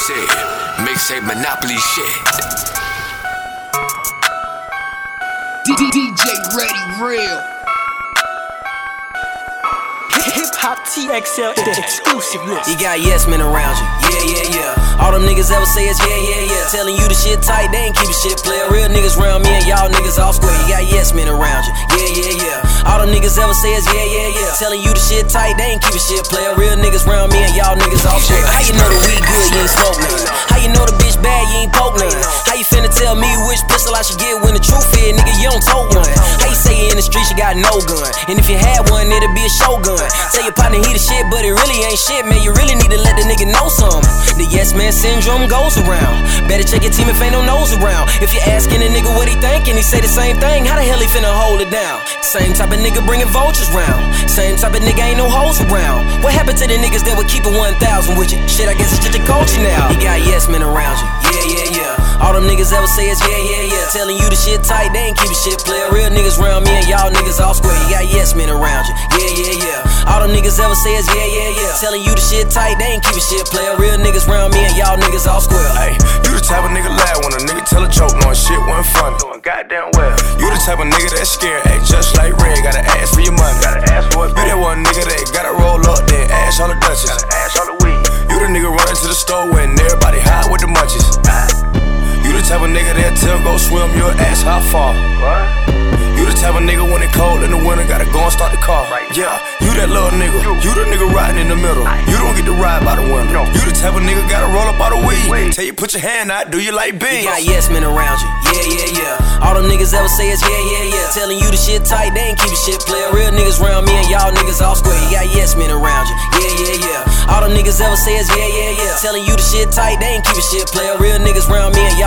exclusive. Mixtape Monopoly shit. DJ Ready Real. Hip Hop TXL, the exclusive list. You got yes men around you, yeah. All them niggas ever say is yeah. Telling you the shit tight, they ain't keepin' shit player. Real niggas around me and y'all niggas all square. You got yes men around you, yeah. All them niggas ever say is yeah. Telling you the shit tight, they ain't keepin' shit player. Real niggas around me and y'all niggas all square. How you know the weed good, you ain't smoke none? How you know the bitch bad, you ain't poke none? How you finna tell me which pistol I should get when the truth is, nigga, you don't tote one? How you say you in the streets, you got no gun? And if you had one, it'll be a shotgun. Tell your partner he the shit, but it really ain't shit, man. You really need to let the nigga know something. The yes man syndrome goes around. Better check your team if ain't no nose around. If you're asking a nigga what he thinking, he say the same thing. How the hell he finna hold it down? Same type of nigga bringing vultures round. Same type of nigga ain't no hoes around. What happened to the niggas that would keep it 1,000 with you? Shit, I guess it's just a culture now. You got yes men around you, yeah. All them niggas ever say is yeah. Telling you the shit tight, they ain't keepin' shit player. Real niggas around me and y'all niggas all square. You got yes men around you, yeah. All them niggas ever say is yeah. Telling you the shit tight, they ain't keepin' shit player. Real niggas around me and y'all niggas all square. Hey, you the type of nigga laugh when a nigga tell a joke knowing shit wasn't funny. Goddamn well. You the type of nigga that scared, act just like Red. Gotta ask for your money. Gotta ask for it. You that one nigga that gotta roll up, then ash on the Dutchess. Gotta ash on the weed. You the nigga running to the store when everybody high with the munchies. You the type of nigga that tell go swim, you'll ask how far. What? You the type of nigga when it cold in the winter, gotta go and start the car. Right. Yeah, you that little nigga. You the nigga riding in the middle. You don't get to ride by the window. You the type of nigga gotta roll up all the weed. Tell you put your hand out, do you like beans? You got yes men around you, yeah. All them niggas ever say is yeah. Telling you the shit tight, they ain't keepin' shit player. Real niggas around me and y'all niggas all square. You got yes men around you, yeah. All them niggas ever say is yeah. Telling you the shit tight, they ain't keepin' shit player. Real niggas around me and